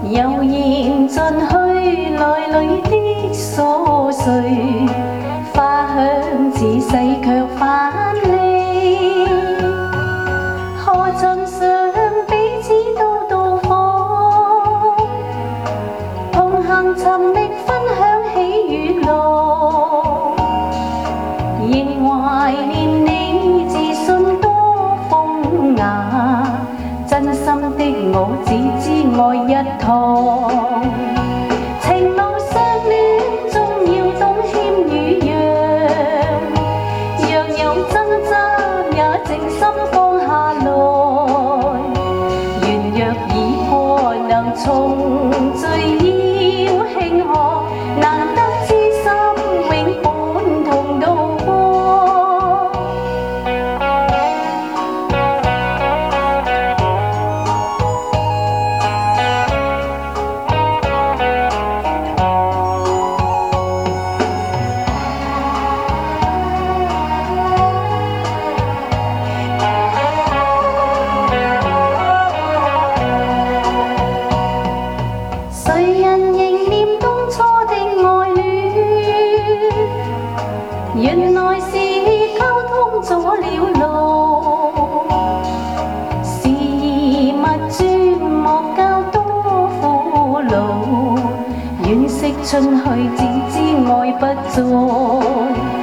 悠然進去內裏的瑣碎，花香似逝卻返利，何曾想彼此都到訪，同行尋覓分享喜與樂，仍懷念你自信多風雅。真心的我只知愛一趟，情路相戀終要懂謙與讓，若有爭執也靜心放下來，緣若已破能重聚要慶賀，難得知心永伴同渡過。誰人仍念當初的愛戀？原來是溝通咗了路，事物轉莫教多苦惱，惋惜春去只知愛不在。